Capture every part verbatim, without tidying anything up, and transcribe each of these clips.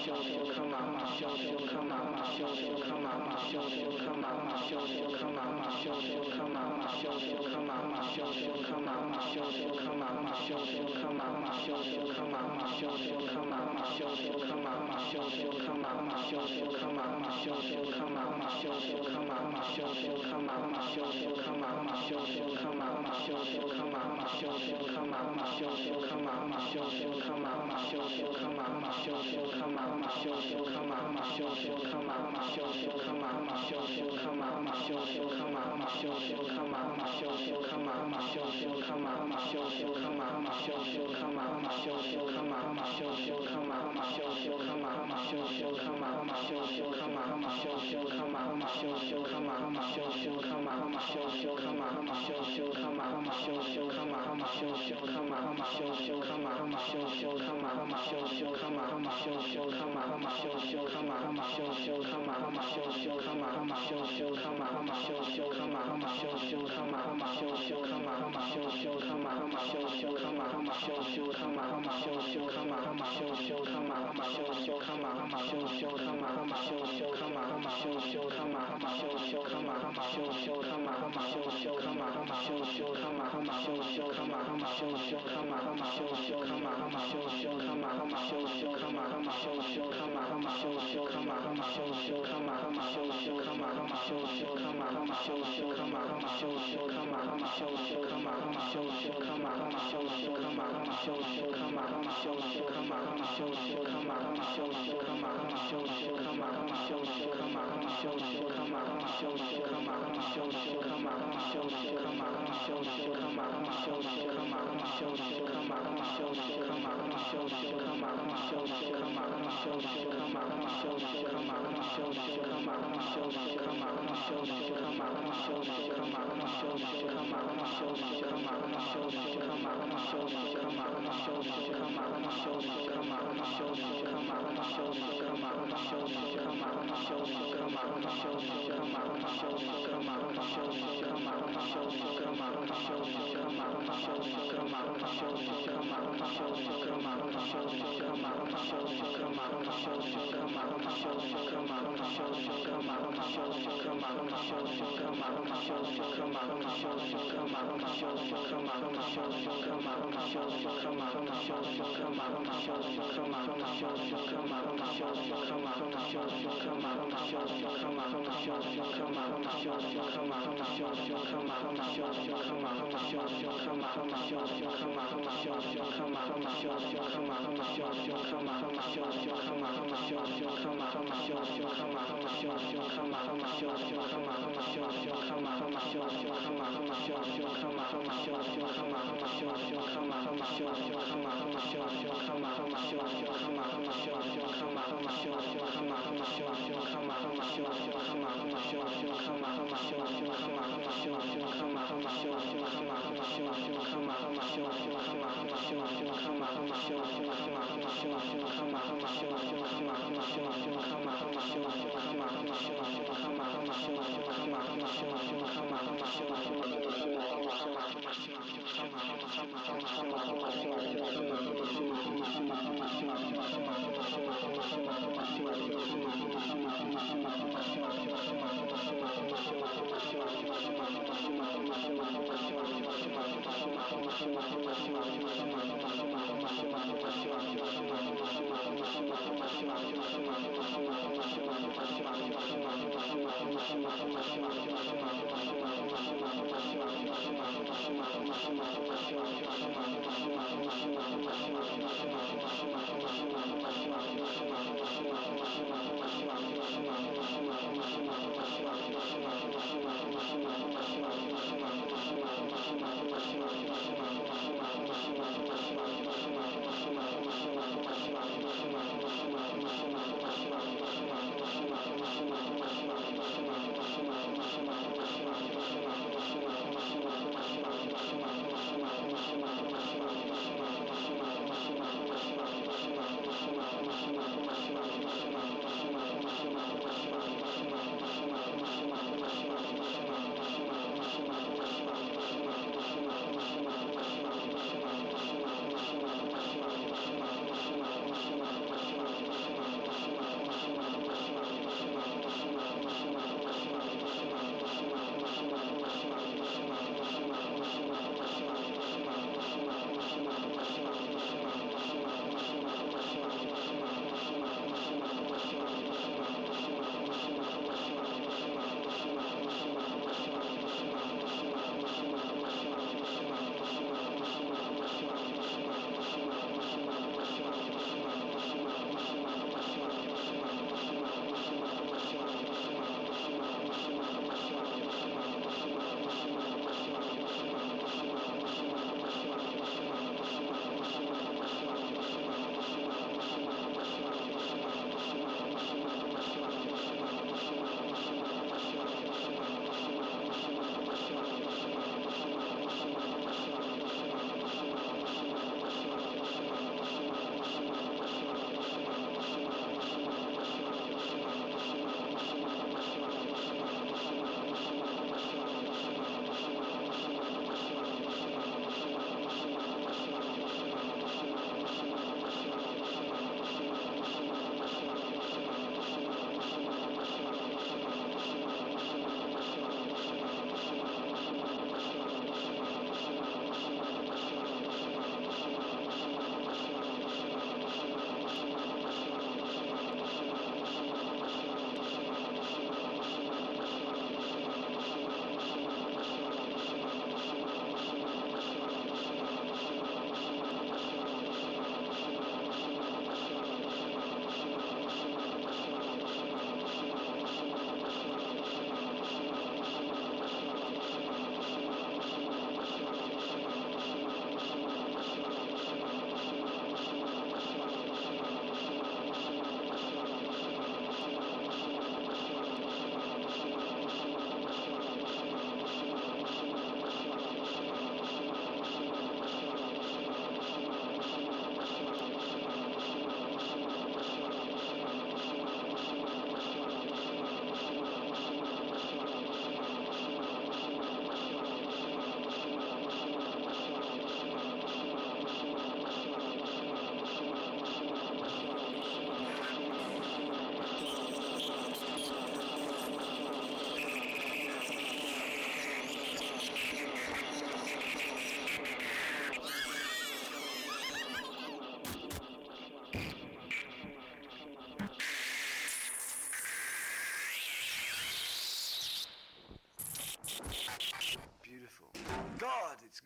Thank you.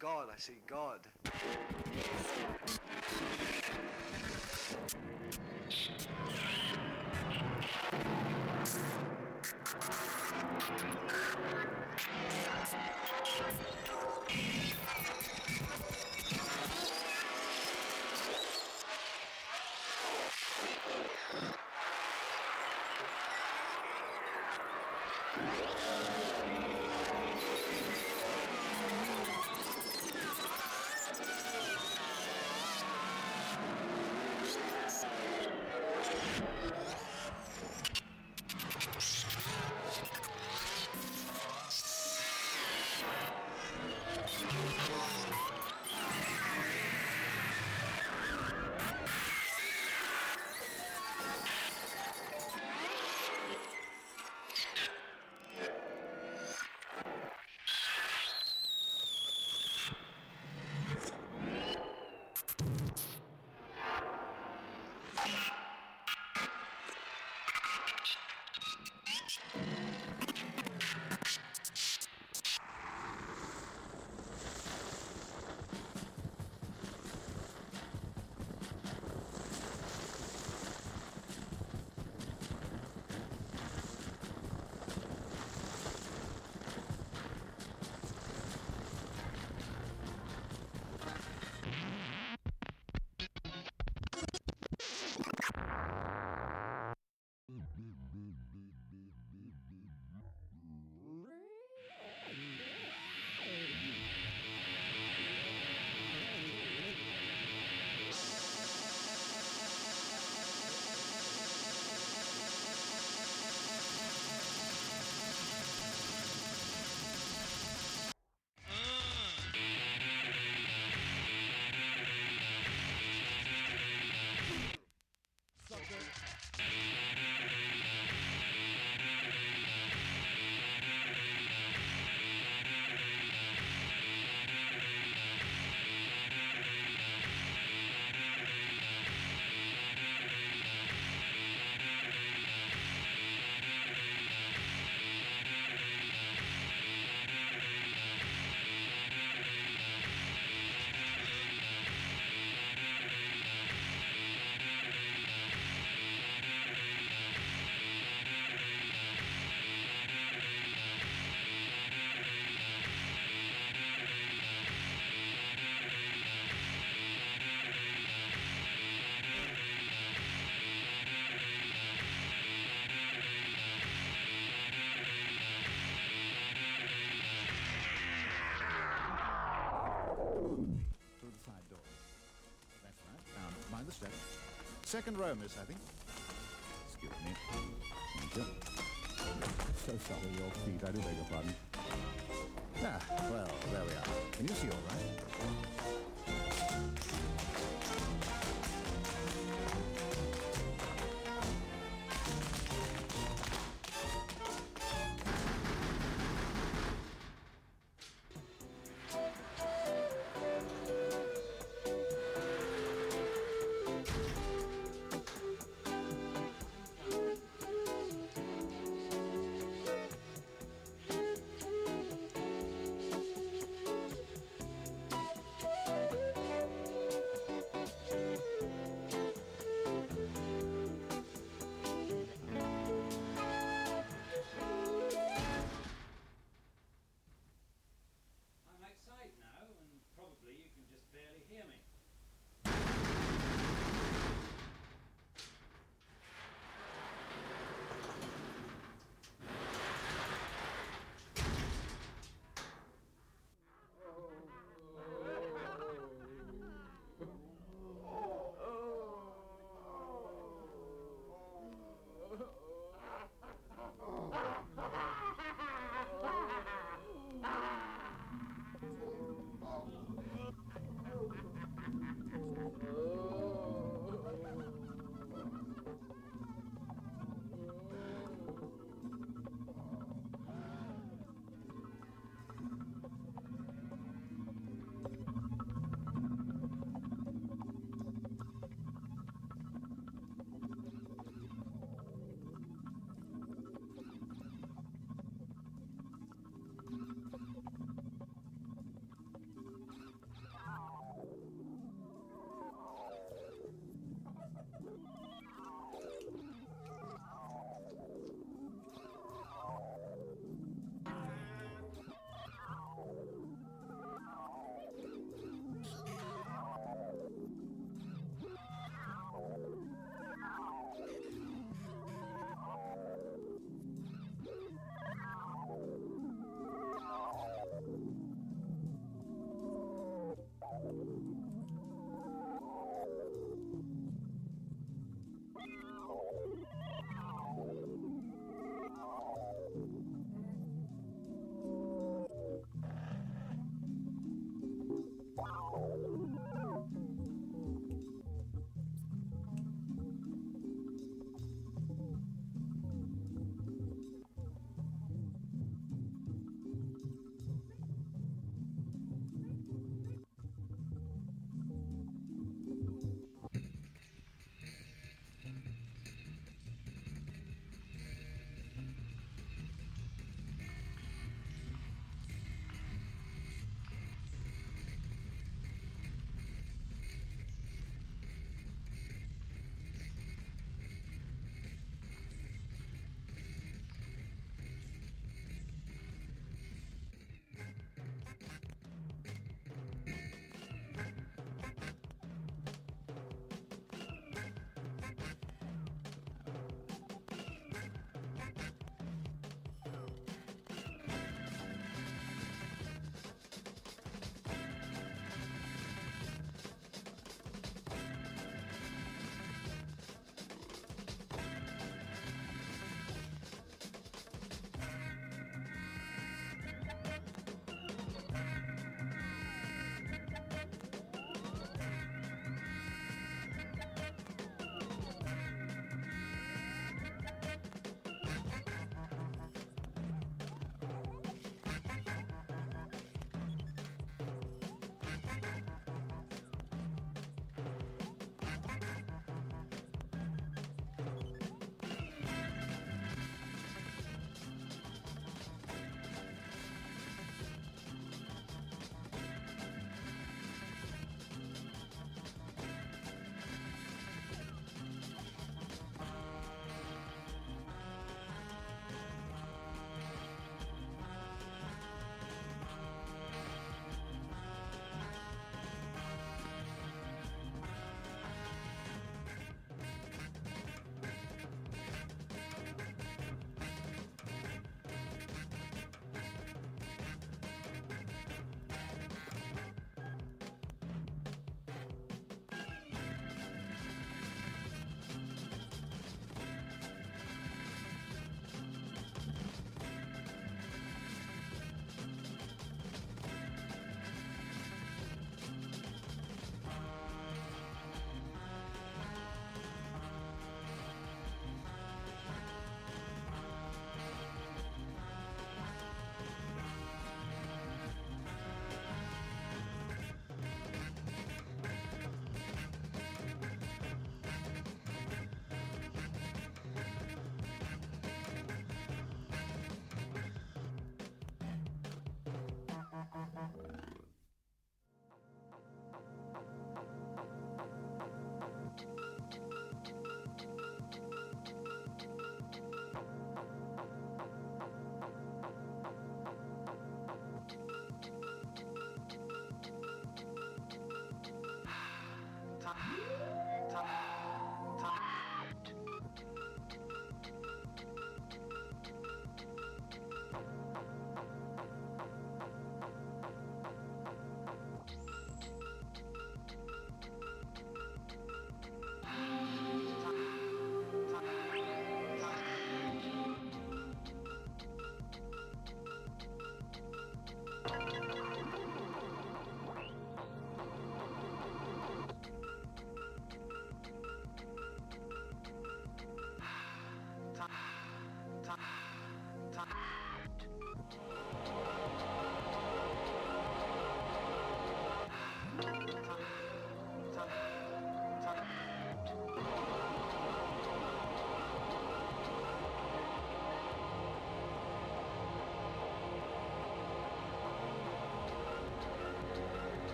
God, I see God. Second row, miss, I think. Excuse me. Thank you. So sorry, your feet. I do beg your pardon. Ah, well, there we are. Can you see all right?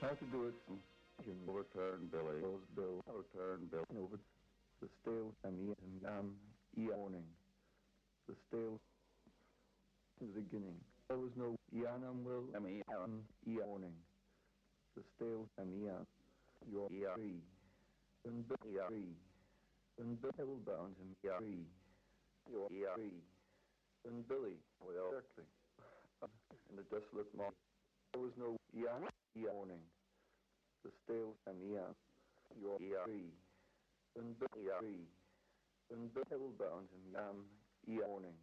How to do it? You overturn Billy. Goes Bill. Overturn Bill. Over the stale and the um e-warning. The stale in the beginning. There was no Yanam will M E Alan e-warning. The stale and the your E and Billy and Bill bound him E your E and Billy well exactly. In the desolate mob. There was no Yan e-warning. The stale and the your E and Billy and Bill bound him um e-warning.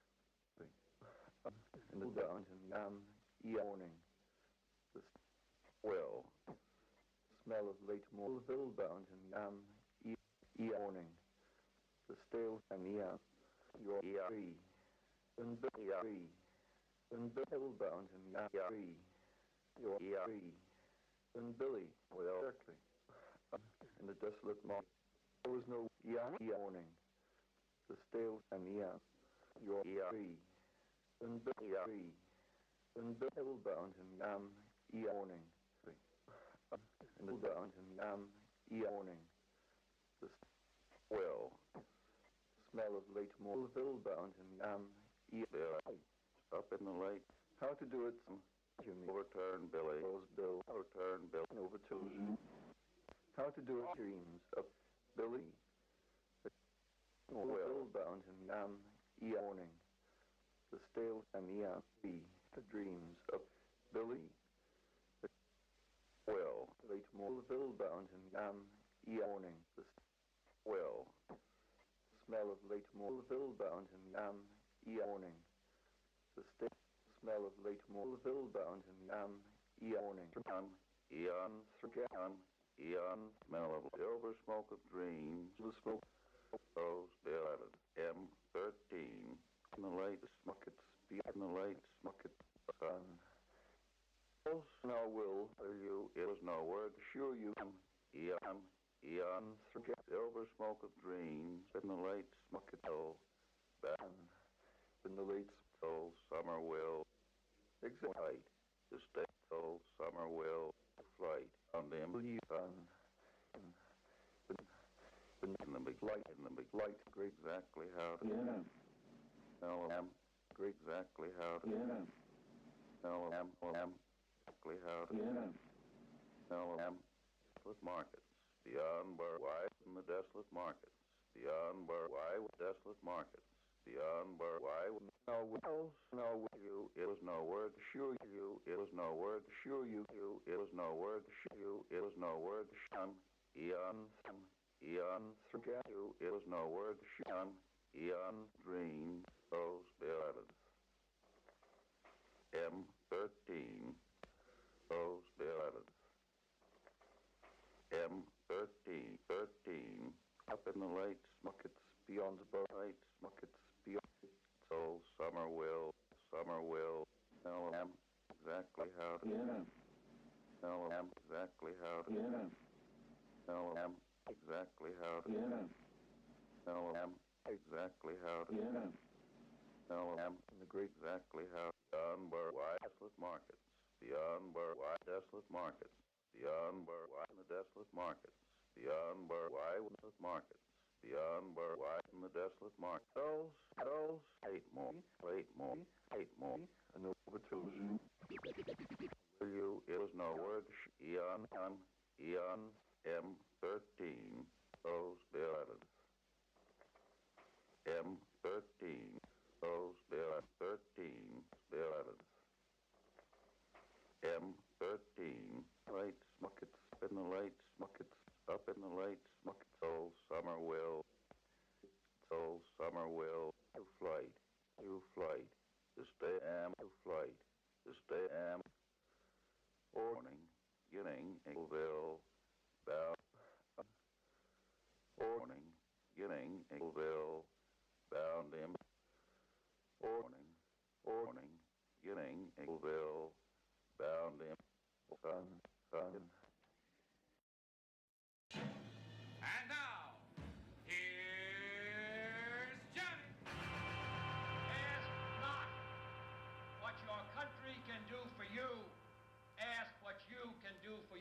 In the bound him um e-warning. The well smell of late Morville bound him um e-warning. The stale and the your E and Billy and Bill bound him E your E and Billy well exactly. In the desolate mob. There was no e-warning. The stale and the your E and Billy and Bill bound him um e-warning. And the bound him um e-warning. The well smell of late Morville bound him um e up in the lake. How to do it? Jimmy overturn Billy. Rose Bill overturn Bill over to how to do it? Dreams up Billy. Well bound him um e-warning. The stale and the the the dreams of Billy. Well late Morville bound him um e-warning. The well smell of late Morville bound him um e-warning. The stale smell of late Morville bound him um e-warning. Eon Thragan Eon smell of silver smoke of dreams. The smoke those eleven M thirteen in the late smuckets beyond the late smucket sun. Now will you it was no word sure you Eon Eon Thragan silver smoke of dreams in the late smucket hill ban in the late soul summer will excite the state soul summer will flight on the empty sun in, in, in the big light in the big light great exactly how to yeah. L M great exactly how to yeah. L M L M exactly how to yeah. L M desolate markets beyond where wide in the desolate markets beyond where wide desolate markets beyond where why no wells no you it was no word sure you it was no word sure you you it was no word sure you it was no word shun eon eon forget you it was no word shun eon dream those eleven M thirteen those eleven M thirteen thirteen up in the late smuckets beyond the boat light smuckets beyond so summer will summer will L M exactly how to yeah. L M exactly how to yeah. L M exactly how to yeah. L M exactly how to yeah. L M the great exactly how beyond where wide desolate markets beyond where wide desolate markets beyond where wide in the desolate markets beyond where wide desolate markets beyond where wide in the desolate market. Those, those, eight more, eight more, eight more, and over to will you, it was no word, eon, eon, eon, M thirteen, those, the eleventh, M thirteen, those, the thirteen, the eleventh, M thirteen, late smuckets, in the late smuckets, up in the late smuckets, so summer will, so summer will, to flight, to flight, to stay am, to flight, to stay am, morning, beginning, Ingleville, bound, morning, beginning, Ingleville, bound him, morning, morning, beginning, Ingleville, bound him, sun, sun. And now, here's Johnny. Ask not what your country can do for you. Ask what you can do for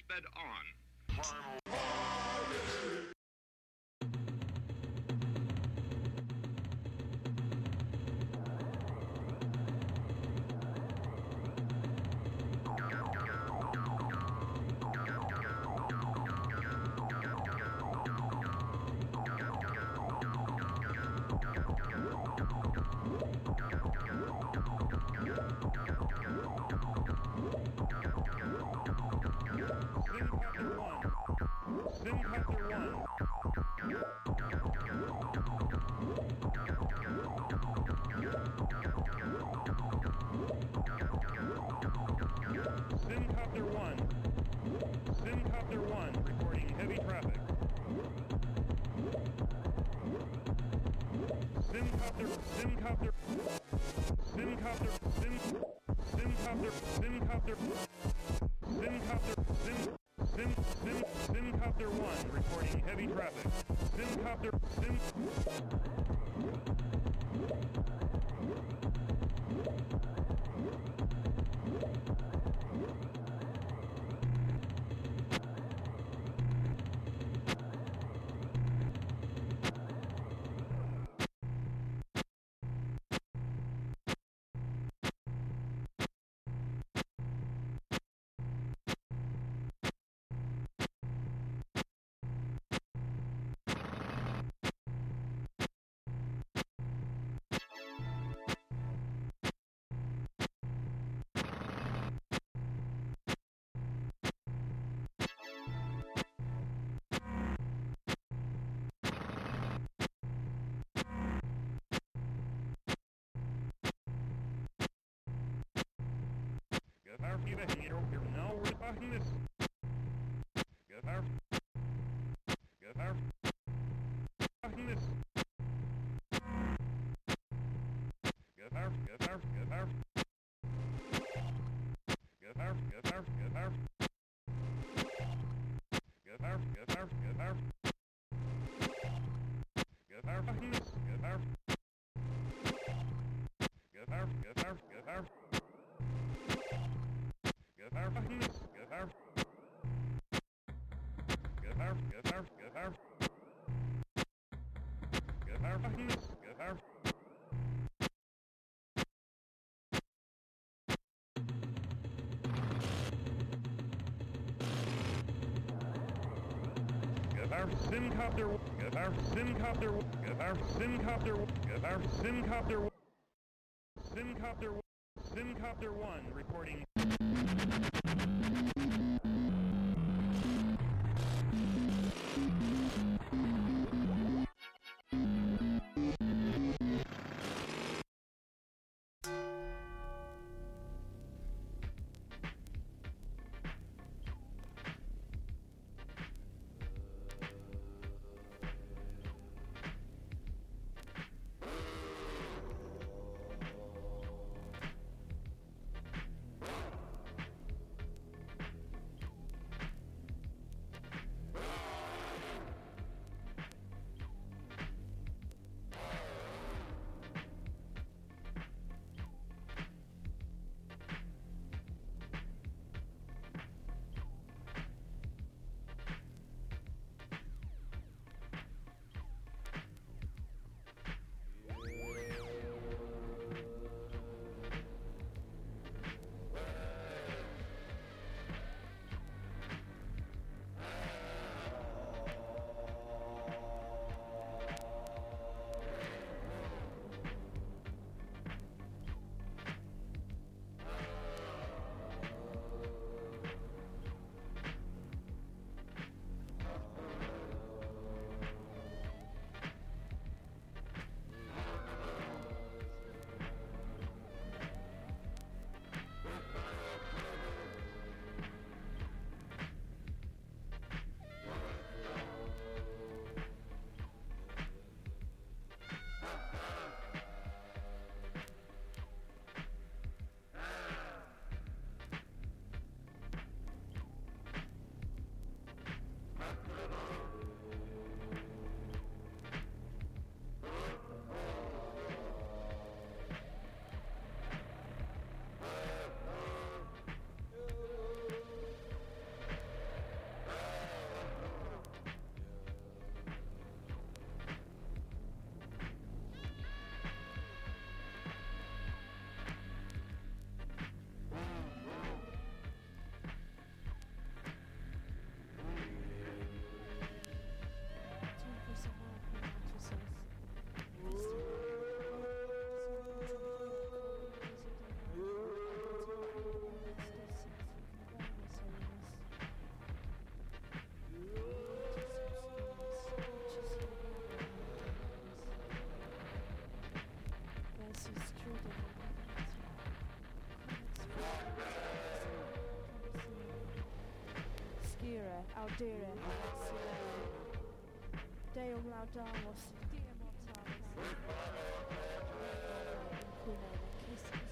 sped on. Simcopter, get our Simcopter, get our Simcopter, get our Simcopter, Simcopter, Simcopter one reporting. Dere, Deo Laudamus, Deo Mortalis, Cunene Kisses.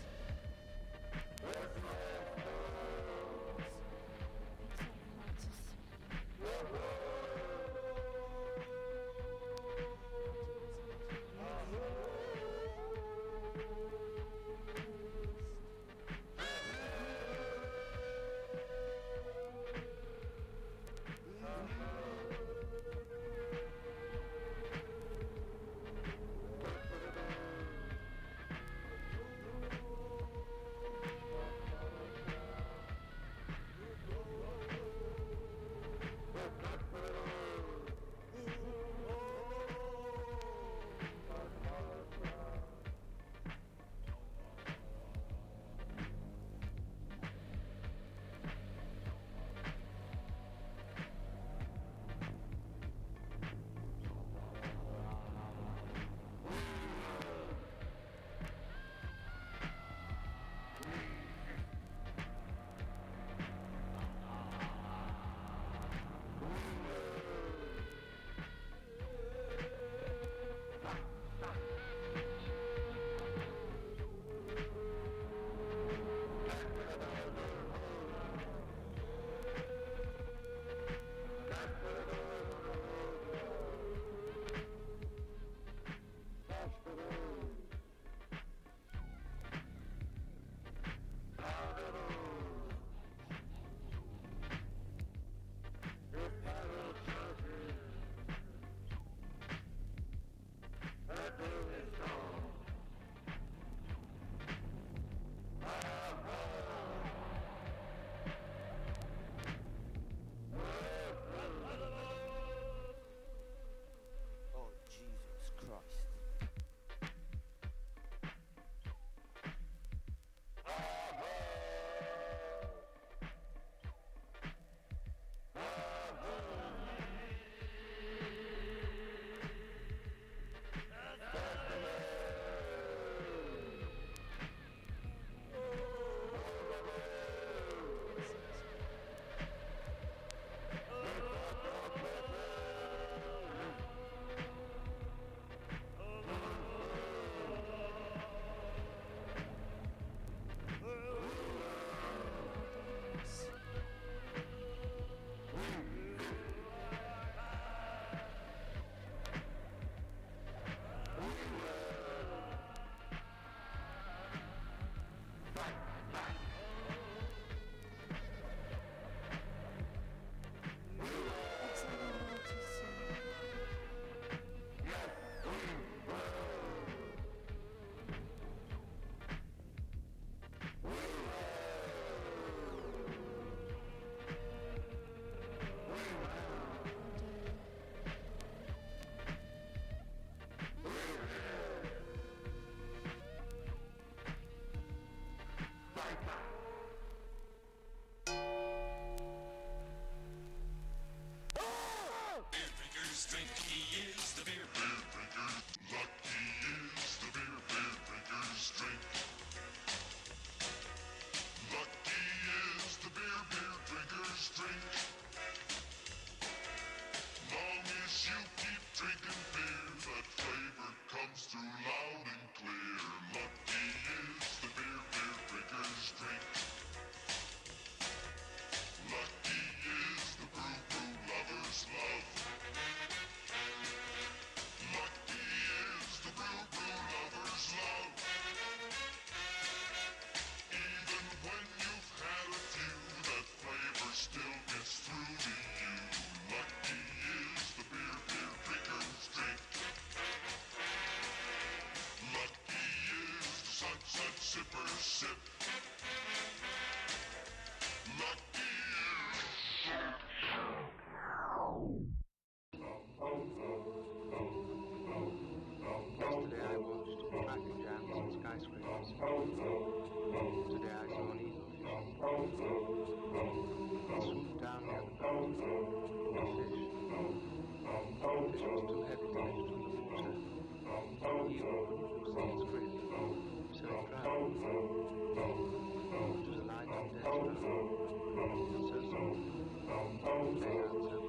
They answered.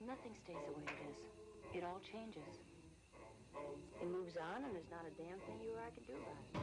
Nothing stays the way it is. It all changes. It moves on, and there's not a damn thing you or I can do about it.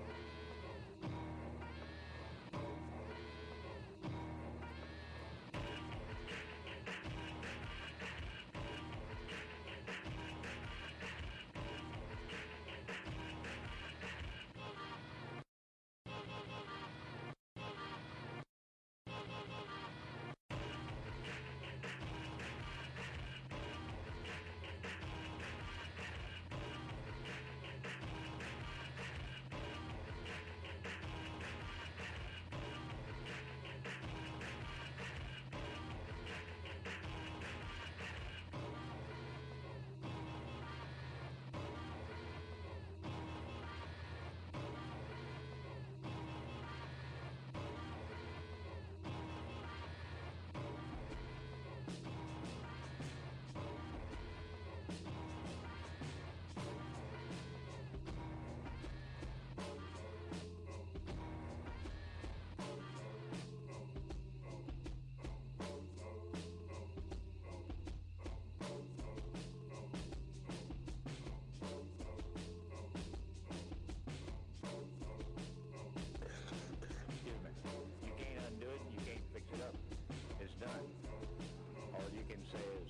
Excuse me. You can't undo it and you can't fix it up. It's done. All you can say is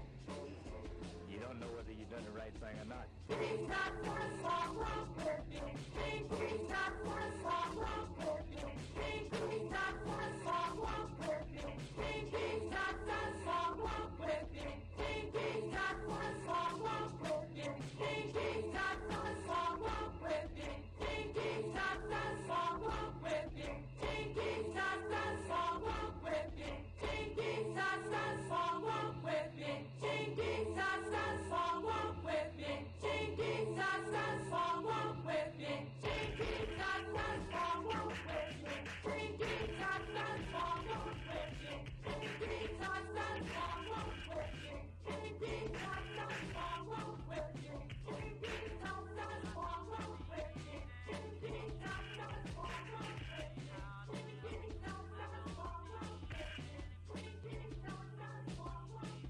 you don't know whether you've done the right thing or not. He's not for a song wrong with you. He's not for a song wrong with you. He's not for a song wrong with you. He's not for a song wrong with you. He's not for a song wrong with you. He's not for a song wrong with you. He's not for a song wrong with you. He's not for a song wrong with you. He's not for a song wrong with you. He's not for a song wrong with you. He's not for a song wrong with you. He's not for a song wrong with you. He's not for a song wrong with you. He's not for a song wrong with you. He's not for a song wrong with you. He's not for a song wrong with you. He's not for a song wrong with you. He's not for a song wrong with you. He's not for a song wrong with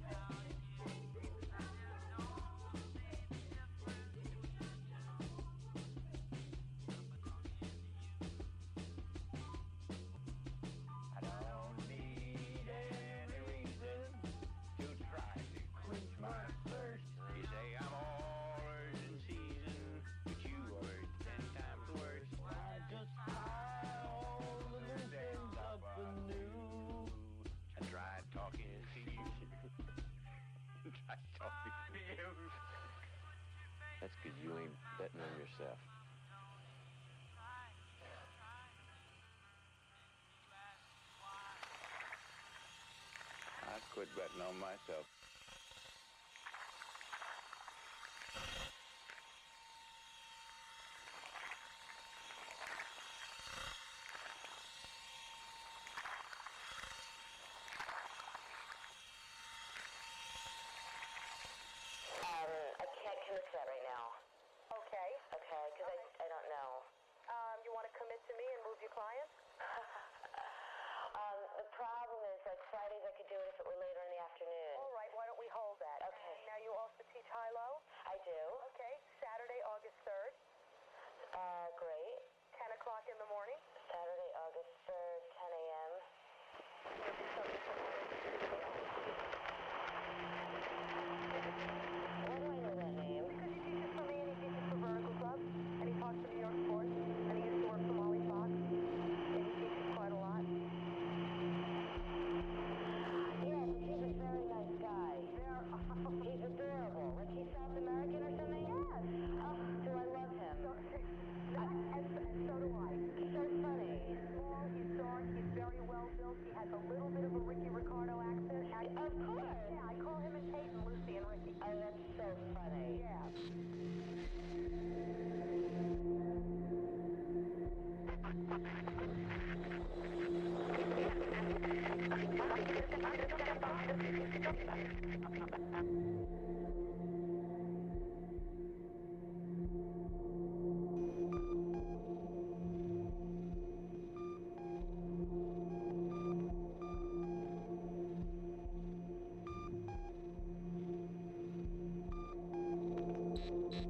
I don't need any reason to try to quench my thirst. You say I'm all herbs in season, but you are ten times worse. I just tie all the loose ends up anew. I tried talking to you. Tried talking to you. That's because you ain't betting on yourself. I quit betting on myself. Um, I can't commit to that right now. Okay. Okay, because I, I don't know. Um, you want to commit to me and move your clients? um, the problem is, like, Fridays I could do it if it were later in the afternoon. All right, why don't we hold that? Okay. Now, you also teach high-low? I do. Okay. Saturday, August third, Uh, great. ten o'clock in the morning. Saturday, August third, ten a.m. Why do I know that name? Because he teaches for me and he teaches for Vertical Club, and he talks to New York Sports, and he used to work for Molly Fox, and he teaches quite a lot. Yeah, but he's a very nice guy. He's adorable. Like he's South American or something? Yes. Oh, do I love him? So, and, and so do I. He's so funny. He's small, he's dark, he's very well built, he has a little bit of a Ricky Ricardo accent. I, Of course. Yeah, I call him and Peyton, Lucy and Ricky. Oh, that's so funny. Yeah. Thank you.